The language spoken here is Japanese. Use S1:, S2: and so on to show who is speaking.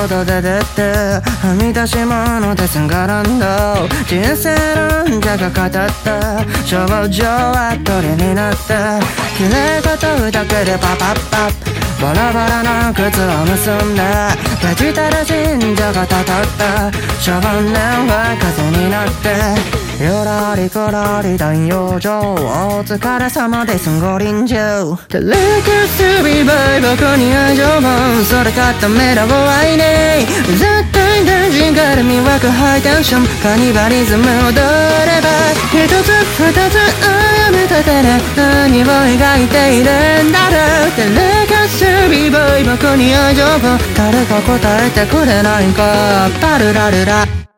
S1: 外で出てはみ出し物ですがなんだ人生論者が語った症状は鳥になって綺麗事だけでパパッパッバラバラな靴を結んでデジタル信者がたたった少年は風になってよらりこらり大養生お疲れ様ですご臨場テレクスビバイ僕に愛情もそれ固めろご愛ね絶対大事がる魅惑ハイテンションカニバリズム踊れば一つ二つやめててね何を描いているんだろうテレクスビバイ僕に愛情も誰か答えてくれないかパルラルラ